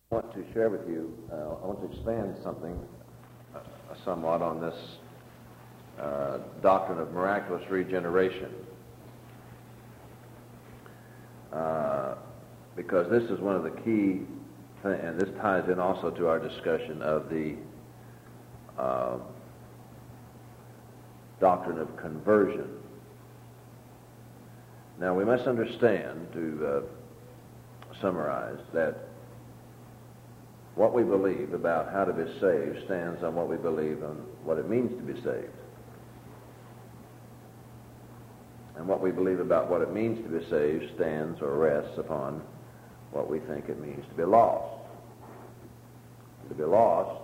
I want to share with you, I want to expand something somewhat on this doctrine of miraculous regeneration. Because this is one of the key things, and this ties in also to our discussion of the doctrine of conversion. Now, we must understand, to summarize, that what we believe about how to be saved stands on what we believe on what it means to be saved. And what we believe about what it means to be saved stands or rests upon what we think it means to be lost. To be lost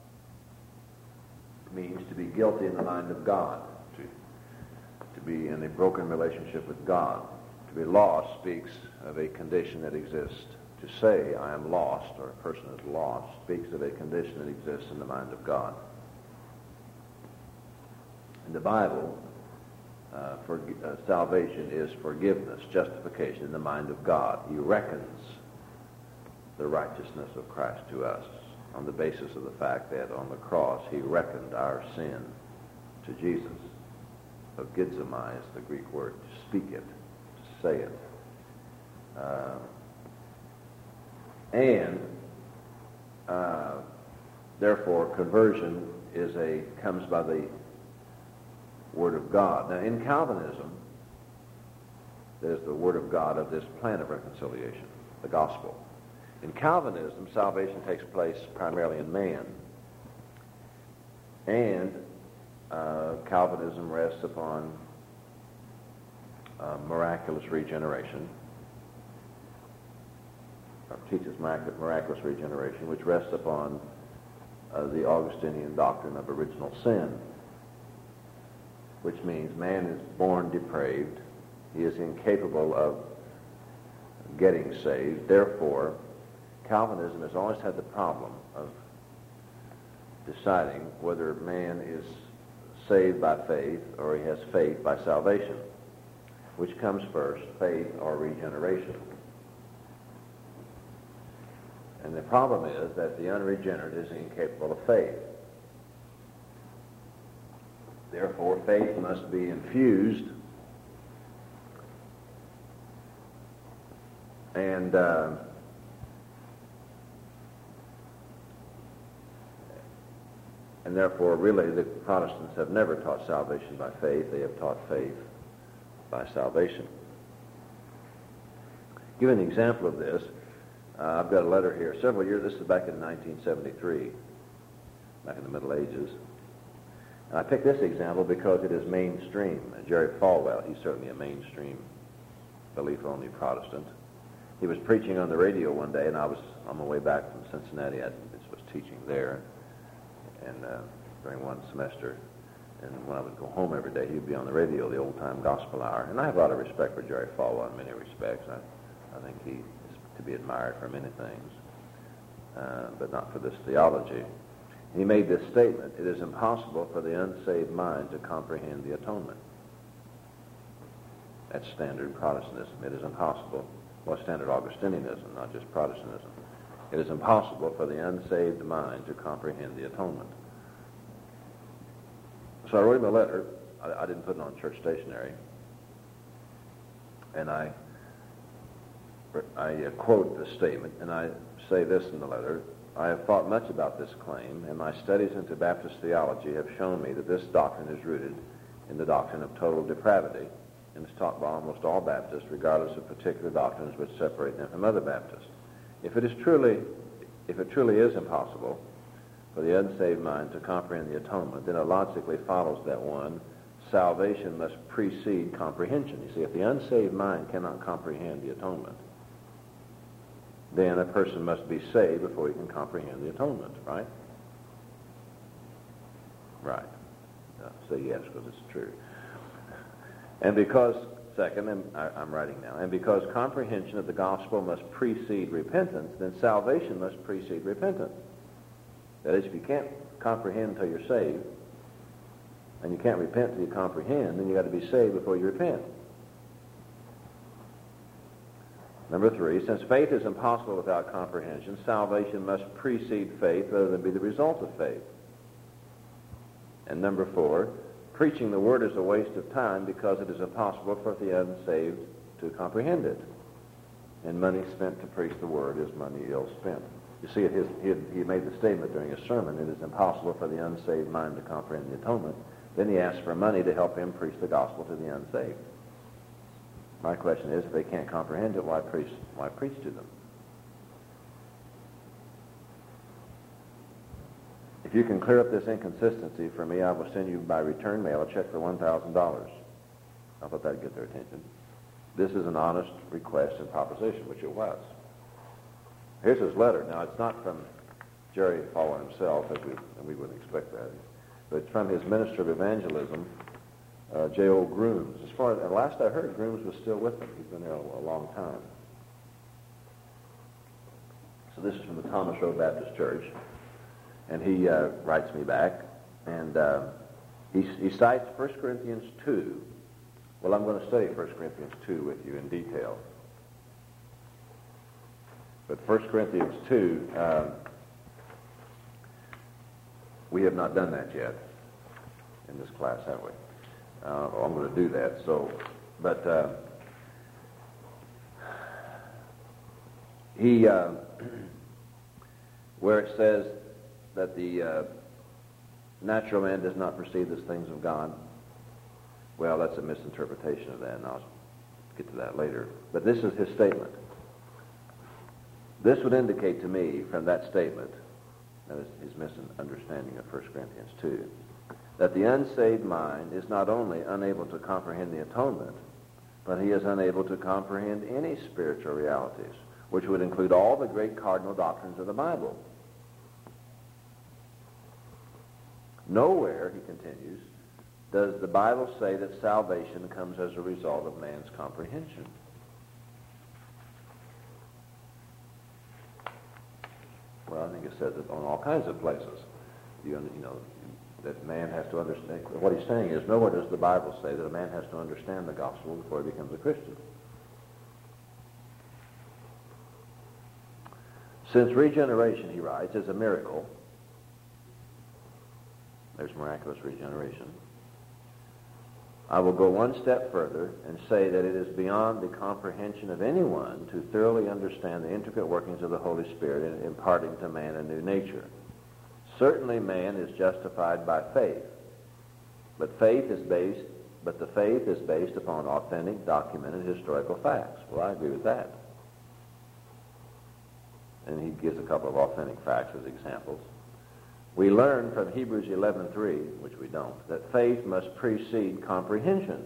means to be guilty in the mind of God, to be in a broken relationship with God. To be lost speaks of a condition that exists. To say, I am lost, or a person is lost, speaks of a condition that exists in the mind of God. In the Bible, salvation is forgiveness, justification in the mind of God. He reckons the righteousness of Christ to us on the basis of the fact that on the cross he reckoned our sin to Jesus. Ogizomai is the Greek word, to speak it, to say it. Therefore, conversion comes by the Word of God. Now, in Calvinism, there's the Word of God of this plan of reconciliation, the gospel. In Calvinism, salvation takes place primarily in man, and Calvinism rests upon miraculous regeneration, or teaches miraculous regeneration, which rests upon the Augustinian doctrine of original sin, which means man is born depraved. He is incapable of getting saved. Therefore, Calvinism has always had the problem of deciding whether man is saved by faith or he has faith by salvation. Which comes first, faith or regeneration? And the problem is that the unregenerate is incapable of faith. Therefore, faith must be infused and therefore, really, the Protestants have never taught salvation by faith. They have taught faith by salvation. Give an example of this. I've got a letter here. Several years, this is back in 1973, back in the Middle Ages. And I picked this example because it is mainstream. Jerry Falwell, he's certainly a mainstream belief-only Protestant. He was preaching on the radio one day, and I was on my way back from Cincinnati. I was teaching there, and during one semester. And when I would go home every day, he'd be on the radio, the old-time gospel hour. And I have a lot of respect for Jerry Falwell in many respects. I think he is to be admired for many things, but not for this theology. He made this statement: it is impossible for the unsaved mind to comprehend the atonement. That's standard Protestantism. It is impossible. Well, standard Augustinianism, not just Protestantism. It is impossible for the unsaved mind to comprehend the atonement. So I wrote him a letter. I didn't put it on church stationery. And I quote this statement, and I say this in the letter: I have thought much about this claim, and my studies into Baptist theology have shown me that this doctrine is rooted in the doctrine of total depravity, and is taught by almost all Baptists, regardless of particular doctrines which separate them from other Baptists. If it truly is impossible for the unsaved mind to comprehend the atonement, then it logically follows that one, salvation must precede comprehension. You see, if the unsaved mind cannot comprehend the atonement, then a person must be saved before he can comprehend the atonement, right? Right. Say yes, because it's true. And because, second, and I'm writing now, and because comprehension of the gospel must precede repentance, then salvation must precede repentance. That is, if you can't comprehend until you're saved, and you can't repent until you comprehend, then you've got to be saved before you repent. Number 3, since faith is impossible without comprehension, salvation must precede faith rather than be the result of faith. And number 4, preaching the Word is a waste of time because it is impossible for the unsaved to comprehend it. And money spent to preach the Word is money ill spent. You see, he made the statement during his sermon, it is impossible for the unsaved mind to comprehend the atonement. Then he asked for money to help him preach the gospel to the unsaved. My question is, if they can't comprehend it, why preach to them? If you can clear up this inconsistency for me, I will send you by return mail a check for $1,000. I thought that'd get their attention. This is an honest request and proposition, which it was. Here's his letter. Now, it's not from Jerry Falwell himself, and we wouldn't expect that, but it's from his minister of evangelism, J.O. Grooms. As far as last I heard, Grooms was still with them. He's been there a long time. So this is from the Thomas Road Baptist Church, and he writes me back, and he cites 1 Corinthians 2. Well, I'm going to study 1 Corinthians 2 with you in detail. But 1 Corinthians 2, we have not done that yet in this class, have we? I'm going to do that. So, but he, where it says that the natural man does not perceive the things of God, well, that's a misinterpretation of that, and I'll get to that later. But this is his statement. This would indicate to me from that statement, that is his misunderstanding of 1 Corinthians 2, that the unsaved mind is not only unable to comprehend the atonement, but he is unable to comprehend any spiritual realities, which would include all the great cardinal doctrines of the Bible. Nowhere, he continues, does the Bible say that salvation comes as a result of man's comprehension. Well, I think it says it on all kinds of places. You know, that man has to understand. What he's saying is, nowhere does the Bible say that a man has to understand the gospel before he becomes a Christian. Since regeneration, he writes, is a miracle, there's miraculous regeneration, I will go one step further and say that it is beyond the comprehension of anyone to thoroughly understand the intricate workings of the Holy Spirit in imparting to man a new nature. Certainly man is justified by faith, but the faith is based upon authentic, documented historical facts. Well, I agree with that. And he gives a couple of authentic facts as examples. We learn from Hebrews 11:3, which we don't, that faith must precede comprehension.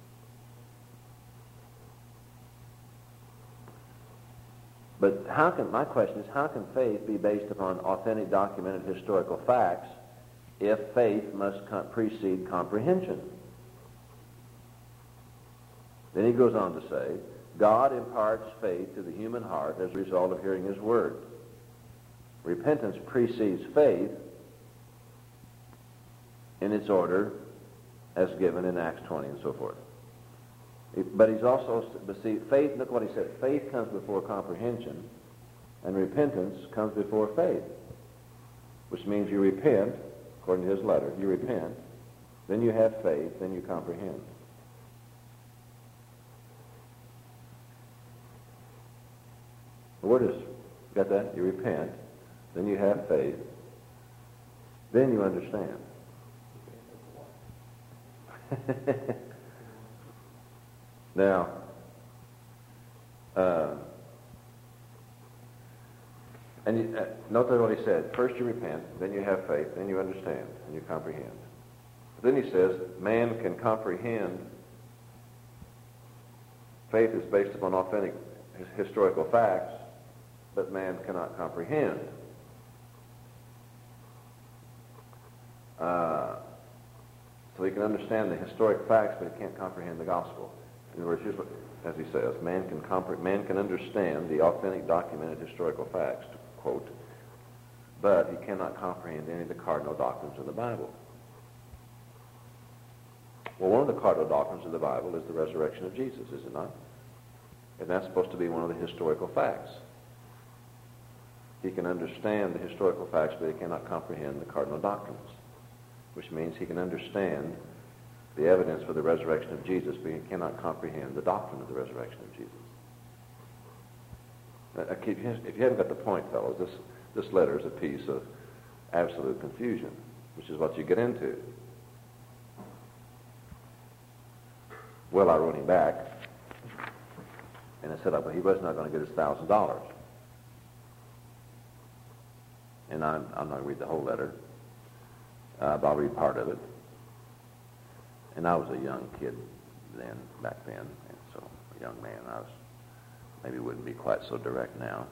But my question is, how can faith be based upon authentic, documented historical facts if faith must precede comprehension? Then he goes on to say, God imparts faith to the human heart as a result of hearing his word. Repentance precedes faith in its order as given in Acts 20 and so forth. But he's also, faith, look what he said, faith comes before comprehension, and repentance comes before faith, which means you repent, according to his letter, you repent, then you have faith, then you comprehend. The word is, got that? You repent, then you have faith, then you understand. Now, note what he said. First you repent, then you have faith, then you understand, and you comprehend. But then he says, man can comprehend. Faith is based upon authentic historical facts, but man cannot comprehend. So he can understand the historic facts, but he can't comprehend the gospel. In other words, here's what, as he says, man can understand the authentic, documented historical facts, to quote, but he cannot comprehend any of the cardinal doctrines of the Bible. Well, one of the cardinal doctrines of the Bible is the resurrection of Jesus, is it not? And that's supposed to be one of the historical facts. He can understand the historical facts, but he cannot comprehend the cardinal doctrines, which means he can understand the evidence for the resurrection of Jesus, but he cannot comprehend the doctrine of the resurrection of Jesus. If you haven't got the point, fellows, this letter is a piece of absolute confusion, which is what you get into. Well, I wrote him back, and I said, well, he was not going to get his $1,000. And I'm not going to read the whole letter, but I'll read part of it. And I was a young kid back then, and so a young man. I maybe wouldn't be quite so direct now.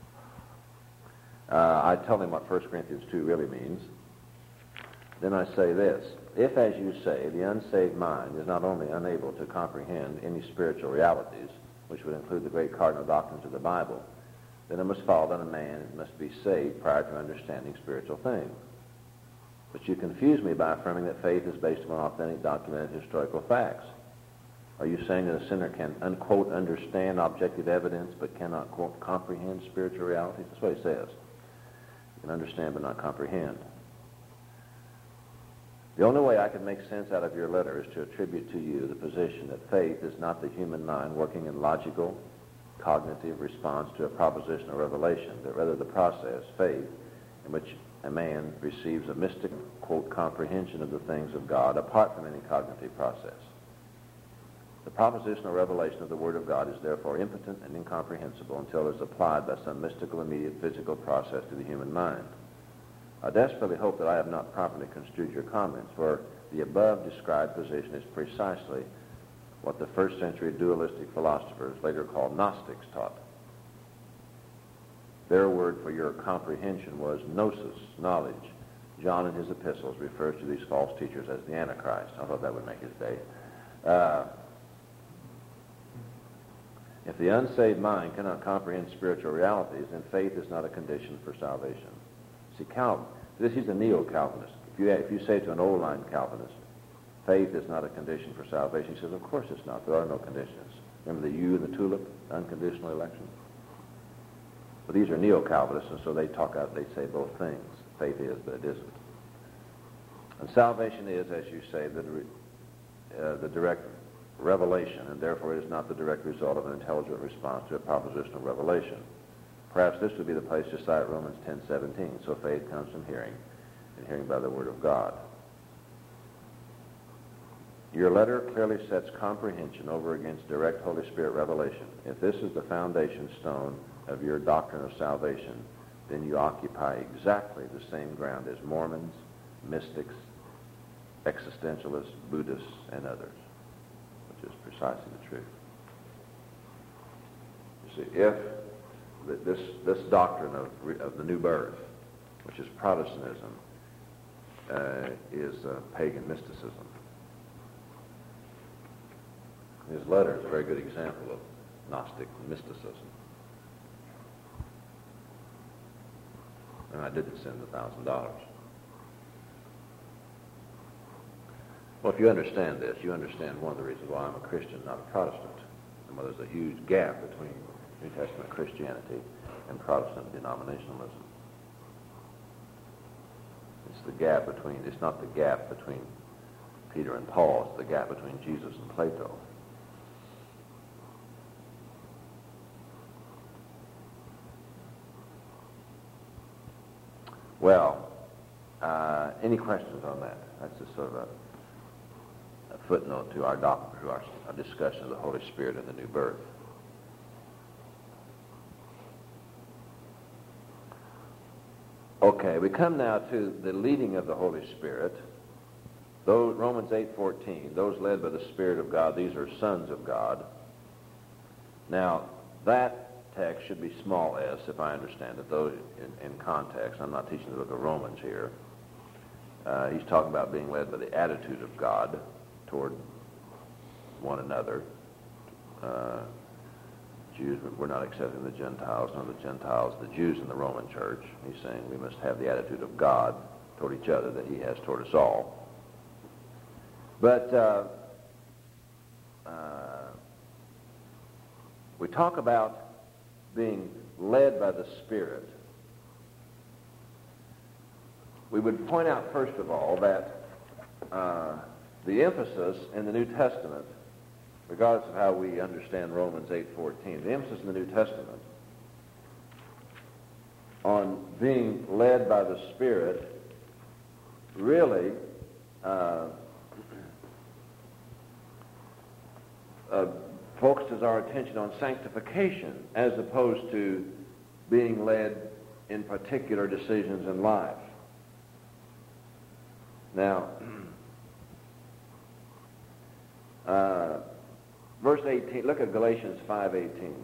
I tell him what 1 Corinthians 2 really means. Then I say this: if, as you say, the unsaved mind is not only unable to comprehend any spiritual realities, which would include the great cardinal doctrines of the Bible, then it must follow that a man must be saved prior to understanding spiritual things. But you confuse me by affirming that faith is based upon authentic, documented historical facts. Are you saying that a sinner can, unquote, understand objective evidence but cannot, quote, comprehend spiritual realities? That's what he says. You can understand but not comprehend. The only way I can make sense out of your letter is to attribute to you the position that faith is not the human mind working in logical, cognitive response to a proposition or revelation, but rather the process, faith, in which a man receives a mystic, quote, comprehension of the things of God apart from any cognitive process. The proposition or revelation of the Word of God is therefore impotent and incomprehensible until it is applied by some mystical, immediate physical process to the human mind. I desperately hope that I have not properly construed your comments, for the above described position is precisely what the first century dualistic philosophers, later called Gnostics, taught. Their word for your comprehension was gnosis, knowledge. John in his epistles refers to these false teachers as the Antichrist. I thought that would make his day. If the unsaved mind cannot comprehend spiritual realities, then faith is not a condition for salvation. See, he's a neo-Calvinist. If you say to an old-line Calvinist, faith is not a condition for salvation, he says, of course it's not. There are no conditions. Remember the U and the tulip, unconditional election? But these are neo-Calvinists, and so they say both things. Faith is, but it isn't. And salvation is, as you say, the direct revelation, and therefore it is not the direct result of an intelligent response to a propositional revelation. Perhaps this would be the place to cite Romans 10:17. So faith comes from hearing, and hearing by the Word of God. Your letter clearly sets comprehension over against direct Holy Spirit revelation. If this is the foundation stone of your doctrine of salvation, then you occupy exactly the same ground as Mormons, mystics, existentialists, Buddhists, and others, which is precisely the truth. You see, if this doctrine of the new birth, which is Protestantism, is pagan mysticism. His letter is a very good example of Gnostic mysticism. And I didn't send the $1,000. Well, if you understand this, you understand one of the reasons why I'm a Christian, not a Protestant. And why there's a huge gap between New Testament Christianity and Protestant denominationalism. It's not the gap between Peter and Paul, it's the gap between Jesus and Plato. Well, any questions on that? That's just sort of a footnote to our discussion of the Holy Spirit and the new birth. Okay, we come now to the leading of the Holy Spirit. Those, Romans 8:14, those led by the Spirit of God, these are sons of God. Now, that text should be small s, if I understand it, though in context. I'm not teaching the book of Romans here. He's talking about being led by the attitude of God toward one another. Jews, we're not accepting the Gentiles, nor the Gentiles, the Jews in the Roman church. He's saying we must have the attitude of God toward each other that he has toward us all. But we talk about being led by the Spirit, we would point out, first of all, that the emphasis in the New Testament, regardless of how we understand Romans 8:14, the emphasis in the New Testament on being led by the Spirit really focuses our attention on sanctification as opposed to being led in particular decisions in life. Now, verse 18, look at Galatians 5:18.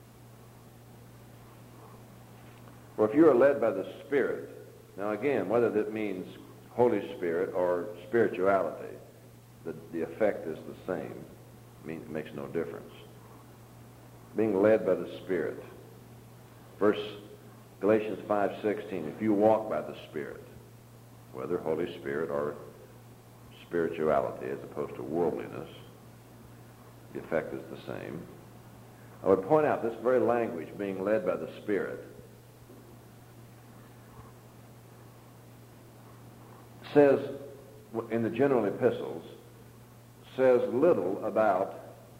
For if you are led by the Spirit, now again, whether that means Holy Spirit or spirituality, the effect is the same. It makes no difference. Being led by the Spirit. Galatians 5:16, if you walk by the Spirit, whether Holy Spirit or spirituality as opposed to worldliness, the effect is the same. I would point out this very language, being led by the Spirit, says, in the general epistles, says little about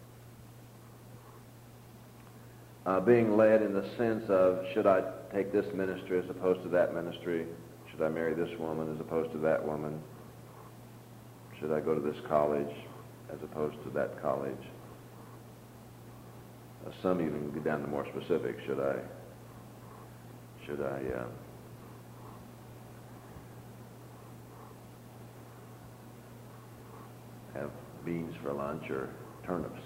being led in the sense of, should I take this ministry as opposed to that ministry? Should I marry this woman as opposed to that woman? Should I go to this college as opposed to that college? Some even go down to more specific. Should I have beans for lunch or turnips?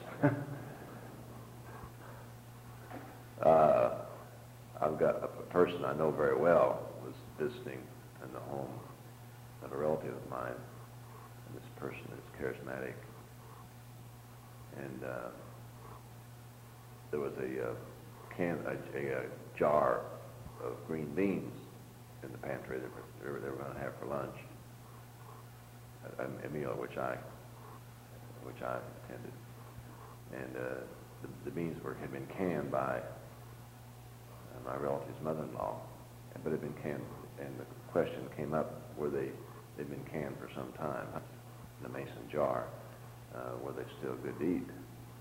I've got a person I know very well was visiting in the home of a relative of mine, and this person is charismatic, and there was a jar of green beans in the pantry that they were going to have for lunch, a meal which I attended, and the beans had been canned by my relative's mother-in-law, but had been canned, and the question came up, they'd been canned for some time in a mason jar, were they still good to eat?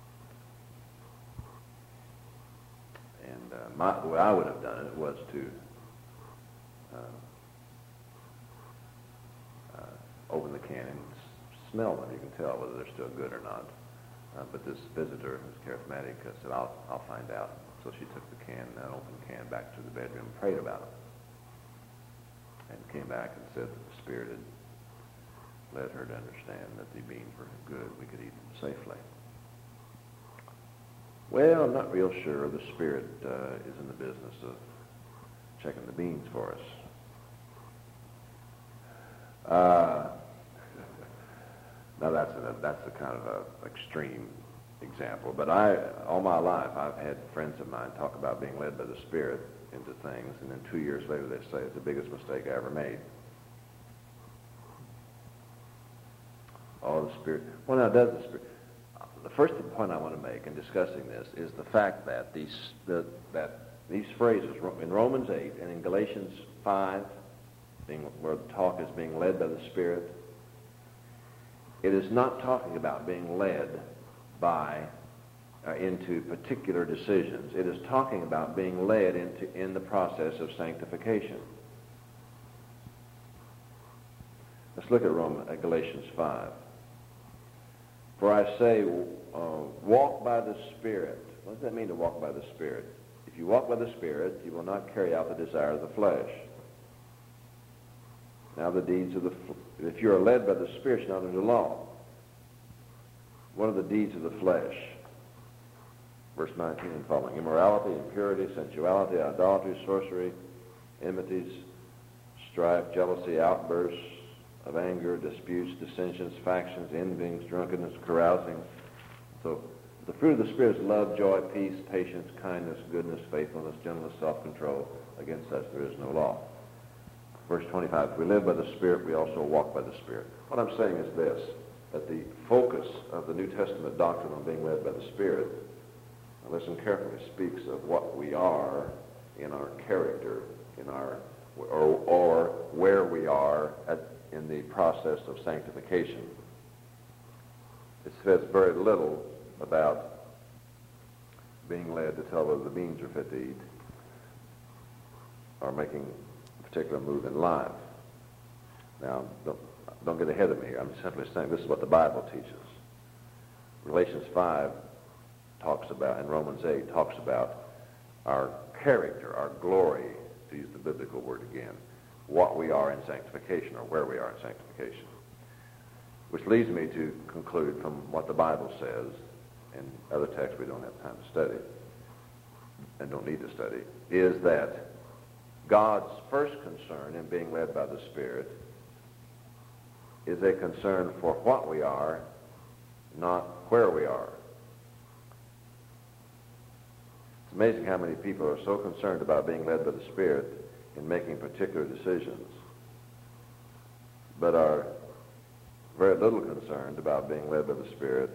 And the way I would have done it was to open the can and smell them. You can tell whether they're still good or not. But this visitor, who's charismatic, said, I'll find out. So she took the can, that open can, back to the bedroom and prayed about it. And came back and said that the Spirit had led her to understand that the beans were good, we could eat them safely. Well, I'm not real sure the Spirit is in the business of checking the beans for us. Now that's a kind of a extreme example, but all my life I've had friends of mine talk about being led by the Spirit into things, and then 2 years later they say it's the biggest mistake I ever made. Oh, the Spirit. Well, now does the Spirit? The first point I want to make in discussing this is the fact that these phrases in Romans 8 and in Galatians 5, where the talk is being led by the Spirit, it is not talking about being led into particular decisions. It is talking about being led in the process of sanctification. Let's look at Galatians 5. For I say, walk by the Spirit. What does that mean to walk by the Spirit? If you walk by the Spirit, you will not carry out the desire of the flesh. Now the deeds of if you are led by the Spirit, you're not under law. What are the deeds of the flesh? Verse 19 and following. Immorality, impurity, sensuality, idolatry, sorcery, enmities, strife, jealousy, outbursts of anger, disputes, dissensions, factions, envyings, drunkenness, carousing. So the fruit of the Spirit is love, joy, peace, patience, kindness, goodness, faithfulness, gentleness, self-control. Against such there is no law. Verse 25, if we live by the Spirit, we also walk by the Spirit. What I'm saying is this, that the focus of the New Testament doctrine on being led by the Spirit listen carefully, speaks of what we are in our character, in our, or where we are in the process of sanctification. It says very little about being led to tell whether the beans are fit to eat or making a particular move in life. Now, don't get ahead of me here. I'm simply saying this is what the Bible teaches. Galatians 5 talks about, and Romans 8 talks about our character, our glory, to use the biblical word again, what we are in sanctification or where we are in sanctification. Which leads me to conclude from what the Bible says, and other texts we don't have time to study and don't need to study, is that God's first concern in being led by the Spirit is a concern for what we are, not where we are. It's amazing how many people are so concerned about being led by the Spirit in making particular decisions, but are very little concerned about being led by the Spirit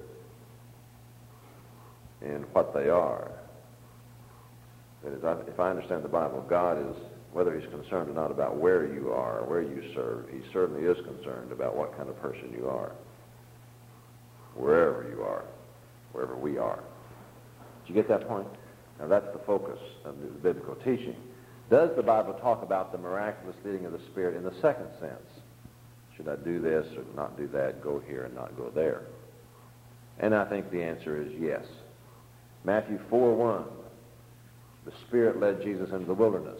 in what they are. That is, if I understand the Bible, God is, whether he's concerned or not about where you are, where you serve, he certainly is concerned about what kind of person you are, wherever you are, wherever we are. Did you get that point? Now that's the focus of the biblical teaching. Does the Bible talk about the miraculous leading of the Spirit in the second sense? Should I do this or not do that, go here and not go there? And I think the answer is yes. Matthew 4:1, the Spirit led Jesus into the wilderness.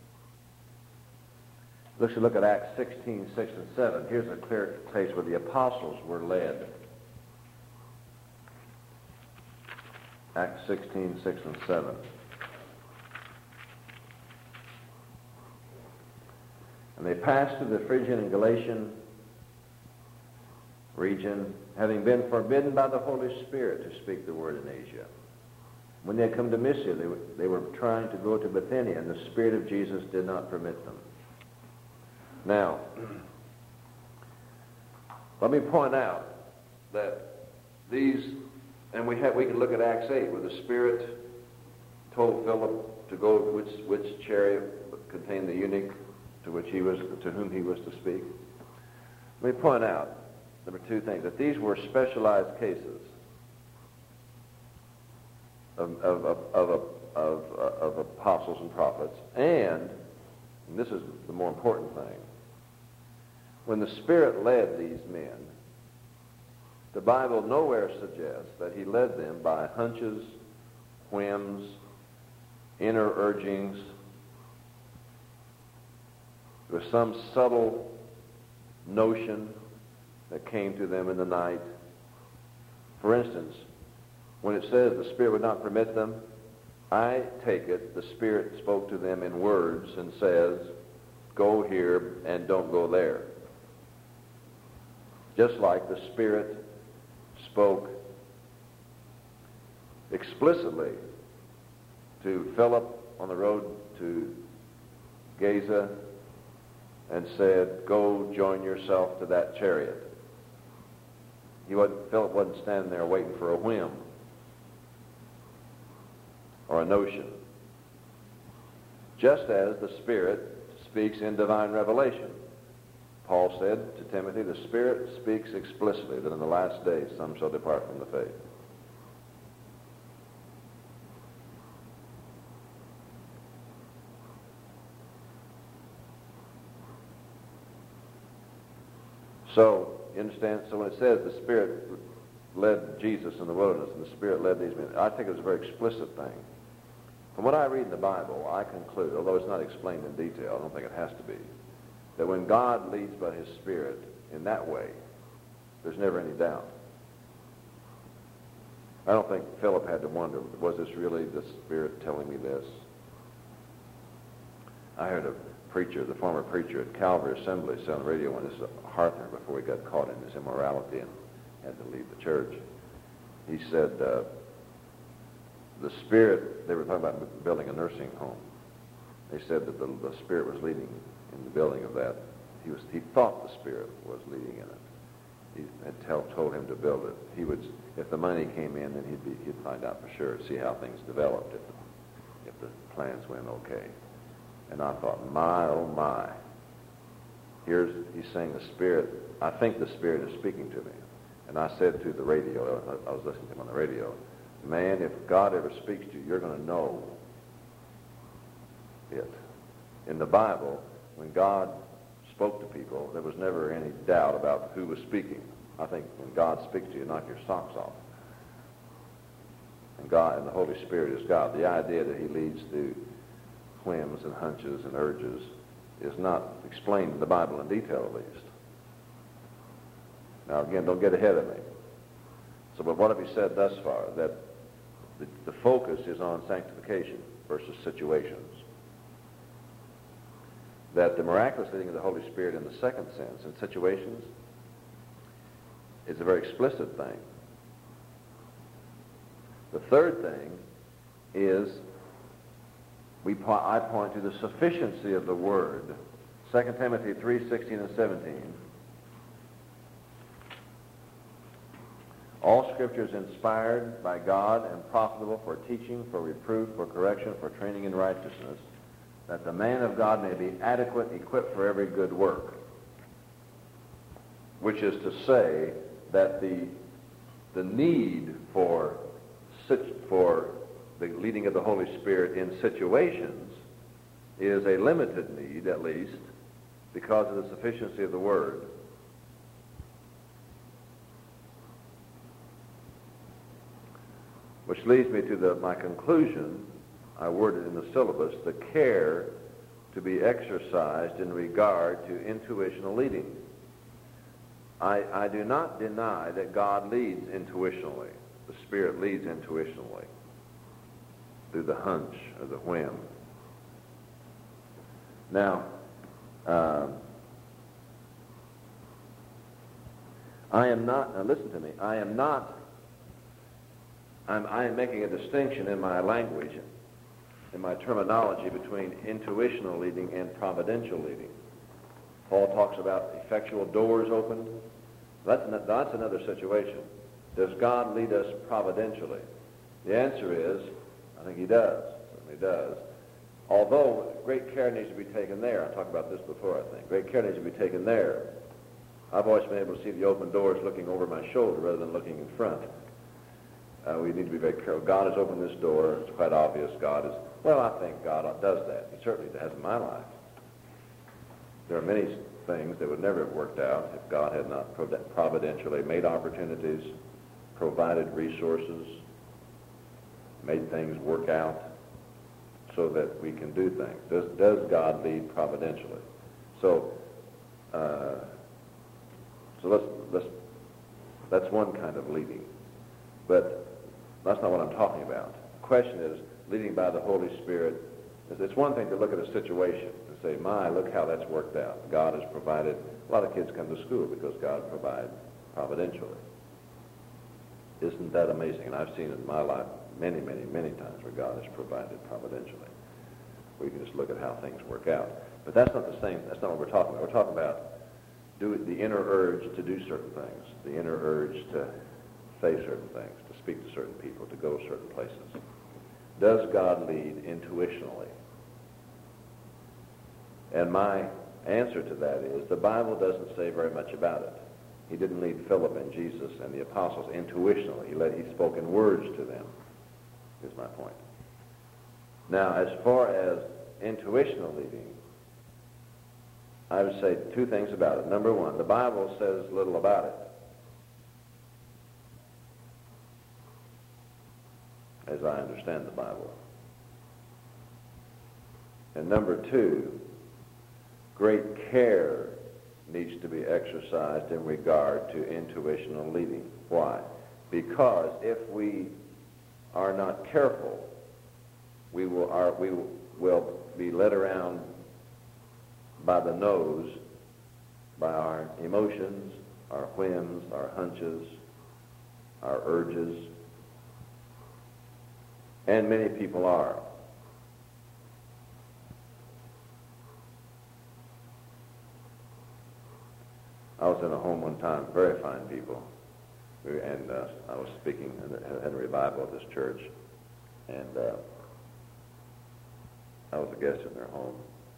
Let's look at Acts 16:6 and 7. Here's a clear case where the apostles were led. Acts 16:6 and 7. And they passed through the Phrygian and Galatian region, having been forbidden by the Holy Spirit to speak the word in Asia. When they had come to Mysia, they were trying to go to Bithynia, and the Spirit of Jesus did not permit them. Now, let me point out that these, and we can look at Acts 8, where the Spirit told Philip to go which chariot contained the eunuch to whom he was to speak. Let me point out, number two things, that these were specialized cases of apostles and prophets, and this is the more important thing, when the Spirit led these men, the Bible nowhere suggests that he led them by hunches, whims, inner urgings. There was some subtle notion that came to them in the night. For instance, when it says the Spirit would not permit them, I take it the Spirit spoke to them in words and says, go here and don't go there. Just like the Spirit spoke explicitly to Philip on the road to Gaza and said, go join yourself to that chariot. Philip wasn't standing there waiting for a whim or a notion. Just as the Spirit speaks in divine revelation. Paul said to Timothy, the Spirit speaks explicitly that in the last days some shall depart from the faith. So, you understand? So when it says the Spirit led Jesus in the wilderness and the Spirit led these men, I think it's a very explicit thing. From what I read in the Bible, I conclude, although it's not explained in detail, I don't think it has to be, that when God leads by his Spirit in that way, there's never any doubt. I don't think Philip had to wonder, was this really the Spirit telling me this? I heard a preacher, the former preacher at Calvary Assembly, said on the radio when this is Hartner, before he got caught in his immorality and had to leave the church. He said, the Spirit, they were talking about building a nursing home. They said that the Spirit was leading in the building of that. He thought the Spirit was leading in it. he had told him to build it. He would, if the money came in, then he'd find out for sure, see how things developed, if the plans went okay. And I thought, my, oh my. He's saying the Spirit, I think the Spirit is speaking to me. And I said to the radio, I was listening to him on the radio, man, if God ever speaks to you, you're going to know it. In the Bible, when God spoke to people, there was never any doubt about who was speaking. I think when God speaks to you, knock your socks off. And God and the Holy Spirit is God. The idea that he leads through whims and hunches and urges is not explained in the Bible in detail, at least. Now, again, don't get ahead of me. So, but what have we said thus far? That the focus is on sanctification versus situations. That the miraculous leading of the Holy Spirit in the second sense, in situations, is a very explicit thing. The third thing is I point to the sufficiency of the Word. 2 Timothy 3:16 and 17. All Scripture is inspired by God and profitable for teaching, for reproof, for correction, for training in righteousness, that the man of God may be adequate, equipped for every good work. Which is to say that the need for the leading of the Holy Spirit in situations is a limited need, at least, because of the sufficiency of the Word. Which leads me to my conclusion, I worded in the syllabus, the care to be exercised in regard to intuitional leading. I do not deny that God leads intuitionally. The Spirit leads intuitionally through the hunch or the whim. Now, I am listen to me, I am making a distinction in my language, in my terminology, between intuitional leading and providential leading. Paul talks about effectual doors opened. That's another situation. Does God lead us providentially? The answer is, I think he does. Certainly does. Although great care needs to be taken there. I talked about this before, I think. Great care needs to be taken there. I've always been able to see the open doors looking over my shoulder rather than looking in front. We need to be very careful. God has opened this door. It's quite obvious God is... Well, I think God does that. He certainly has in my life. There are many things that would never have worked out if God had not providentially made opportunities, provided resources, made things work out so that we can do things. Does God lead providentially? So that's one kind of leading. But that's not what I'm talking about. The question is, leading by the Holy Spirit, it's one thing to look at a situation and say, my, look how that's worked out. God has provided. A lot of kids come to school because God provides providentially. Isn't that amazing? And I've seen it in my life many, many, many times where God has provided providentially. We can just look at how things work out. But that's not the same. That's not what we're talking about. We're talking about the inner urge to do certain things, the inner urge to say certain things, to speak to certain people, to go certain places. Does God lead intuitionally? And my answer to that is the Bible doesn't say very much about it. He didn't lead Philip and Jesus and the apostles intuitionally. He spoke in words to them, is my point. Now, as far as intuitional leading, I would say two things about it. Number one, the Bible says little about it, as I understand the Bible. And number two, great care needs to be exercised in regard to intuitional leading. Why? Because if we are not careful, we will be led around by the nose by our emotions, our whims, our hunches, our urges. And many people are. I was in a home one time, very fine people, and I was speaking at a revival at this church, and I was a guest in their home.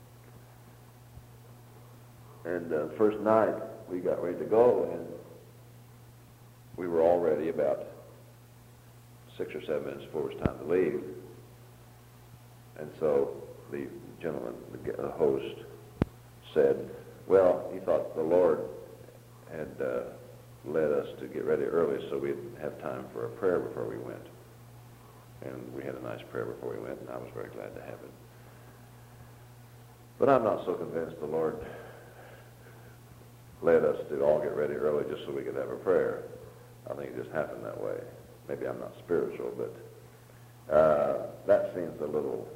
And the first night, we got ready to go, and we were all ready about 6 or 7 minutes before it was time to leave. And so the gentleman, the host, said, well, he thought the Lord had led us to get ready early so we'd have time for a prayer before we went. And we had a nice prayer before we went, and I was very glad to have it. But I'm not so convinced the Lord led us to all get ready early just so we could have a prayer. I think it just happened that way. Maybe I'm not spiritual, but that seems a little,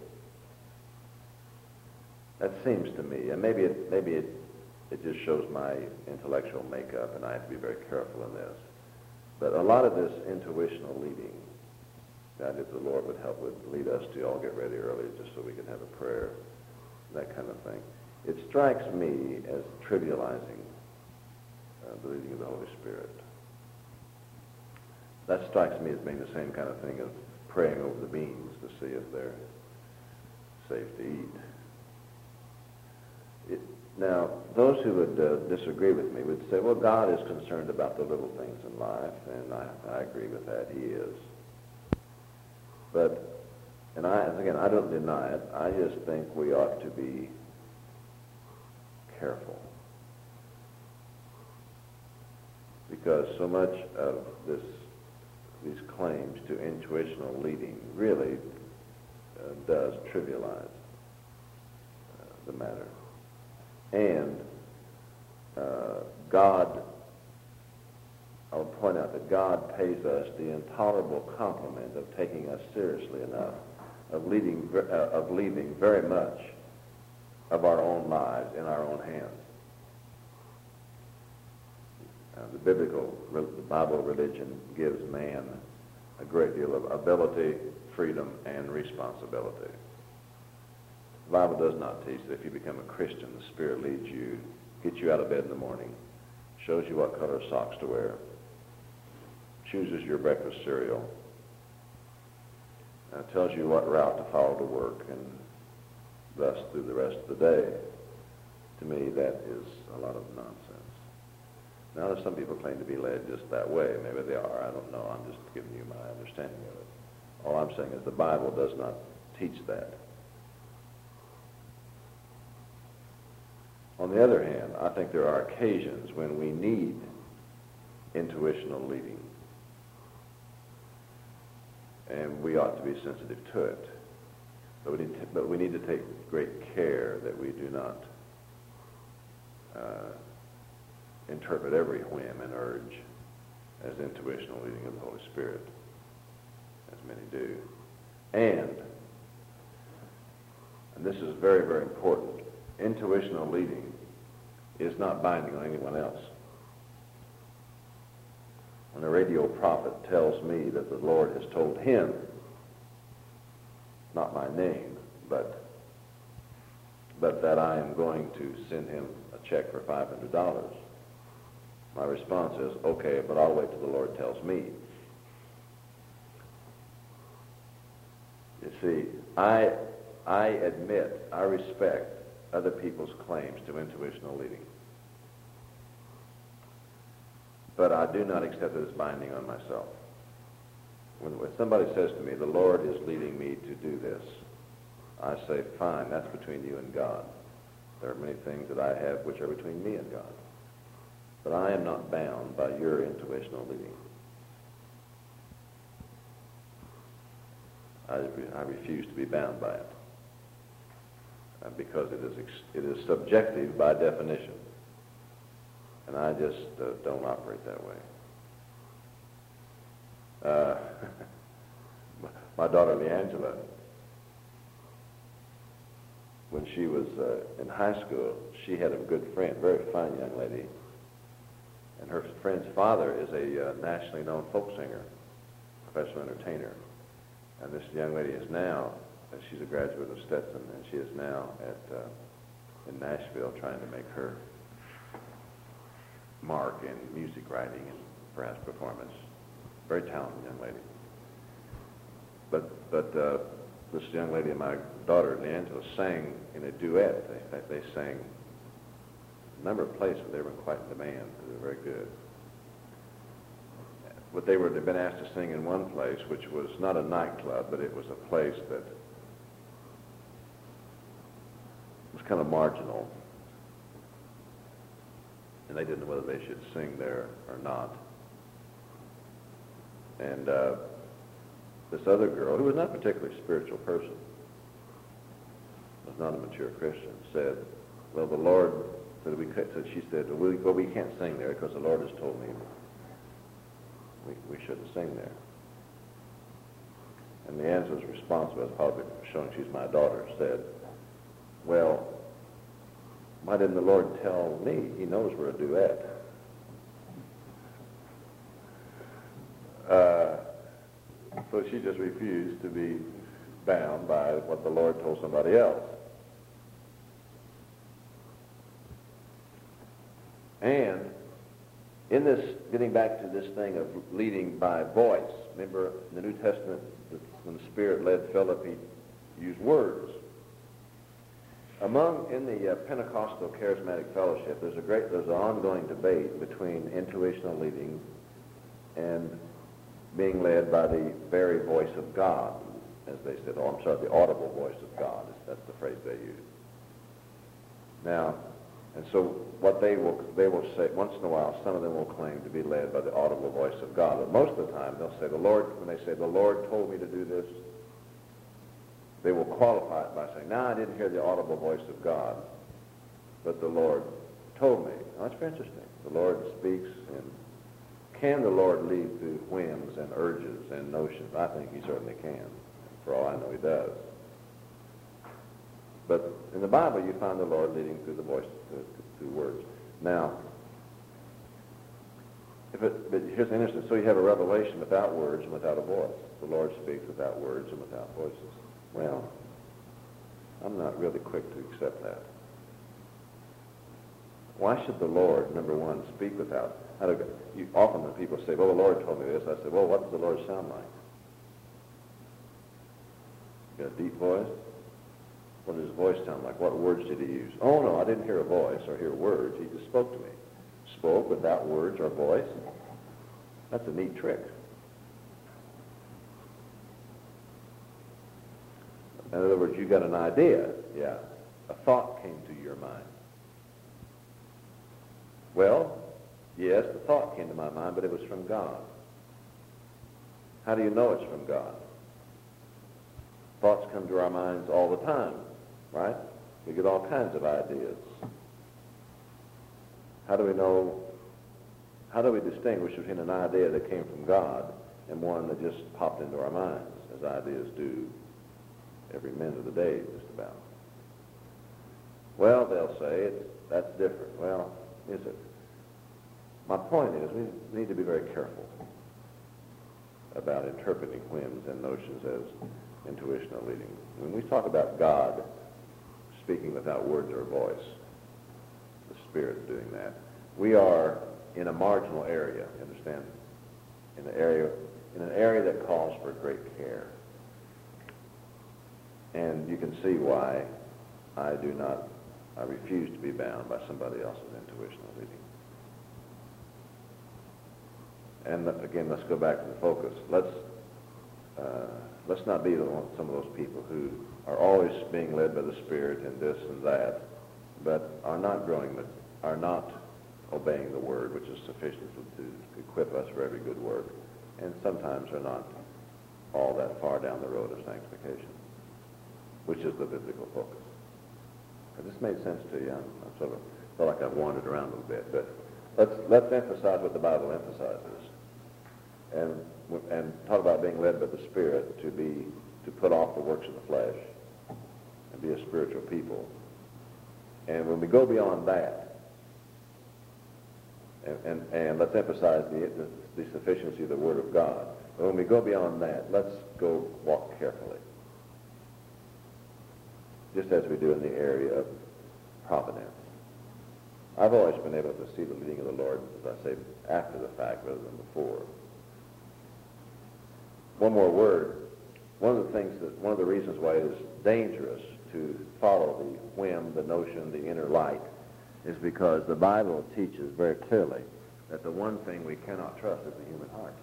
that seems to me, and maybe it just shows my intellectual makeup, and I have to be very careful in this. But a lot of this intuitional leading, that if the Lord would lead us to all get ready early just so we could have a prayer, that kind of thing. It strikes me as trivializing the leading of the Holy Spirit. That strikes me as being the same kind of thing as praying over the beans to see if they're safe to eat. Now, those who would disagree with me would say, well, God is concerned about the little things in life, and I agree with that. He is. But, and I don't deny it. I just think we ought to be careful. Because so much of these claims to intuitional leading really does trivialize the matter. And God, I'll point out that God pays us the intolerable compliment of taking us seriously enough, of leaving very much of our own lives in our own hands. The Bible religion gives man a great deal of ability, freedom, and responsibility. The Bible does not teach that if you become a Christian, the Spirit leads you, gets you out of bed in the morning, shows you what color socks to wear, chooses your breakfast cereal, tells you what route to follow to work, and thus through the rest of the day. To me, that is a lot of nonsense. Now, there's some people claim to be led just that way. Maybe they are. I don't know. I'm just giving you my understanding of it. All I'm saying is the Bible does not teach that. On the other hand, I think there are occasions when we need intuitional leading, and we ought to be sensitive to it. But we need to take great care that we do not interpret every whim and urge as intuitional leading of the Holy Spirit, as many do. And this is very, very important, intuitional leading is not binding on anyone else. When a radio prophet tells me that the Lord has told him, not my name, but that I am going to send him a check for $500, my response is, okay, but I'll wait till the Lord tells me. You see, I admit, I respect other people's claims to intuitional leading. But I do not accept it as binding on myself. When somebody says to me, the Lord is leading me to do this, I say, fine, that's between you and God. There are many things that I have which are between me and God. But I am not bound by your intuitional leading. I refuse to be bound by it. Because it is subjective by definition. And I just don't operate that way. My daughter Leangela, when she was in high school, she had a good friend, very fine young lady. And her friend's father is a nationally known folk singer, professional entertainer. And this young lady is now, she's a graduate of Stetson, and she is now in Nashville trying to make her mark in music writing and perhaps performance. Very talented young lady. But this young lady and my daughter, Leangela, sang in a duet. They sang a number of places where they were quite in demand. They were very good. But they'd been asked to sing in one place, which was not a nightclub, but it was a place that was kind of marginal. And they didn't know whether they should sing there or not. And this other girl, who was not a particularly spiritual person, was not a mature Christian, said, well, the Lord said we could. So she said, well, we can't sing there because the Lord has told me we shouldn't sing there. And Leanne's response was, probably showing she's my daughter, said, well, why didn't the Lord tell me? He knows we're a duet. So she just refused to be bound by what the Lord told somebody else. And in this, getting back to this thing of leading by voice, remember in the New Testament, when the Spirit led Philip, he used words. In the Pentecostal Charismatic Fellowship, there's an ongoing debate between intuitional leading and being led by the very voice of God, as they said. The audible voice of God. That's the phrase they use. Now, and so what they will say, once in a while, some of them will claim to be led by the audible voice of God. But most of the time, they'll say, when they say, the Lord told me to do this, they will qualify it by saying, no, I didn't hear the audible voice of God, but the Lord told me. Now, that's very interesting. The Lord speaks, and can the Lord lead through whims and urges and notions? I think he certainly can. For all I know, he does. But in the Bible, you find the Lord leading through the voice, through words. Now, but here's an instance. So you have a revelation without words and without a voice. The Lord speaks without words and without voices. Well, I'm not really quick to accept that. Why should the Lord, number one, speak without? Often when people say, well, the Lord told me this, I say, well, what does the Lord sound like? You got a deep voice? What does his voice sound like? What words did he use? Oh, no, I didn't hear a voice or hear words. He just spoke to me. Spoke without words or voice? That's a neat trick. In other words, you got an idea. Yeah. A thought came to your mind. Well, yes, the thought came to my mind, but it was from God. How do you know it's from God? Thoughts come to our minds all the time, right? We get all kinds of ideas. How do we distinguish between an idea that came from God and one that just popped into our minds, as ideas do every minute of the day, just about? Well, they'll say, that's different. Well, is it? My point is, we need to be very careful about interpreting whims and notions as intuitional leading. When we talk about God speaking without words or voice, the Spirit doing that, we are in a marginal area, you understand? In an area that calls for great care. And you can see why I refuse to be bound by somebody else's intuitional leading. And again, let's go back to the focus. Let's not be some of those people who are always being led by the Spirit in this and that, but are not obeying the Word, which is sufficient to equip us for every good work, and sometimes are not all that far down the road of sanctification, which is the biblical focus. Has this made sense to you? I sort of feel like I've wandered around a little bit, but let's emphasize what the Bible emphasizes, and talk about being led by the Spirit to put off the works of the flesh and be a spiritual people. And when we go beyond that, and let's emphasize the sufficiency of the Word of God. But when we go beyond that, let's go walk carefully, just as we do in the area of providence. I've always been able to see the leading of the Lord, as I say, after the fact rather than before. One more word. One of the reasons why it is dangerous to follow the whim, the notion, the inner light, is because the Bible teaches very clearly that the one thing we cannot trust is the human heart.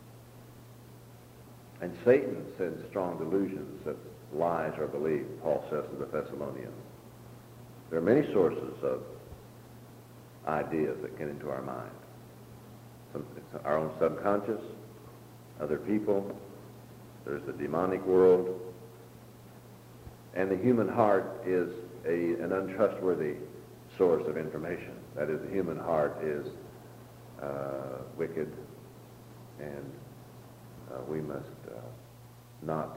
And Satan sends strong delusions that lies are believed, Paul says to the Thessalonians. There are many sources of ideas that get into our mind. It's our own subconscious, other people, there's the demonic world, and the human heart is an untrustworthy source of information. That is, the human heart is wicked, and we must not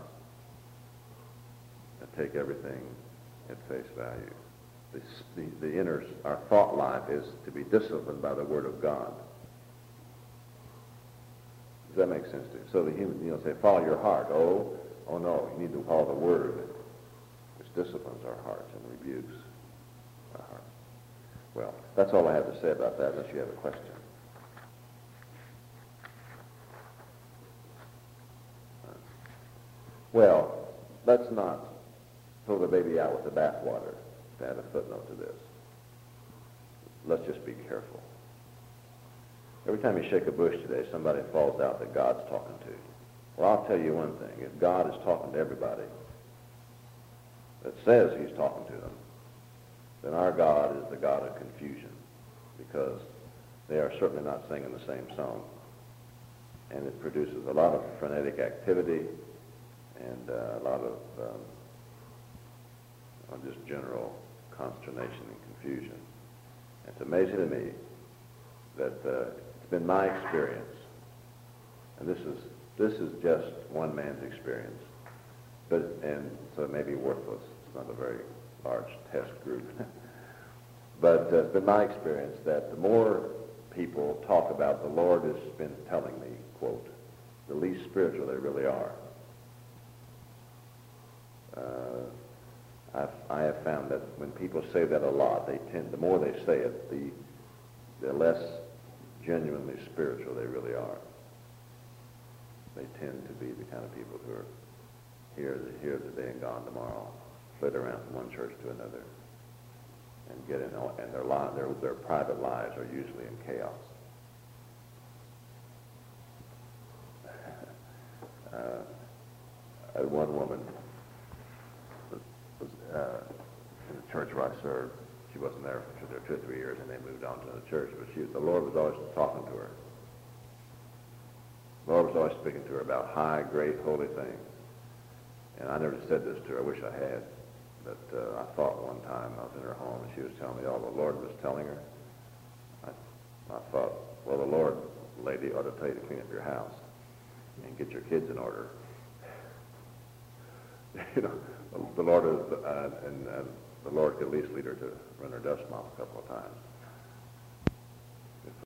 take everything at face value. Our thought life is to be disciplined by the Word of God. Does that make sense to you? So the human, say, follow your heart. Oh no, you need to follow the Word, which disciplines our hearts and rebukes our hearts. Well, that's all I have to say about that, unless you have a question. Well, let's not throw the baby out with the bathwater, to add a footnote to this. Let's just be careful. Every time you shake a bush today, somebody falls out that God's talking to. Well, I'll tell you one thing. If God is talking to everybody that says he's talking to them, then our God is the God of confusion, because they are certainly not singing the same song. And it produces a lot of frenetic activity and a lot of just general consternation and confusion. It's amazing to me that it's been my experience, and this is just one man's experience, and so it may be worthless. It's not a very large test group. But it's been my experience that the more people talk about the Lord has been telling me, quote, the least spiritual they really are. I have found that when people say that a lot, the more they say it, the less genuinely spiritual they really are. They tend to be the kind of people who are here today and gone tomorrow, flit around from one church to another, and get in, and their private lives are usually in chaos. One woman was in the church where I served. She wasn't there for 2 or 3 years, and they moved on to another church. But the Lord was always talking to her. The Lord was always speaking to her about high, great, holy things. And I never said this to her. I wish I had. But I thought one time I was in her home, and she was telling me all the Lord was telling her. I thought, well, the Lord, lady, ought to tell you to clean up your house and get your kids in order. The Lord is, and the Lord could at least lead her to run her dust mop a couple of times.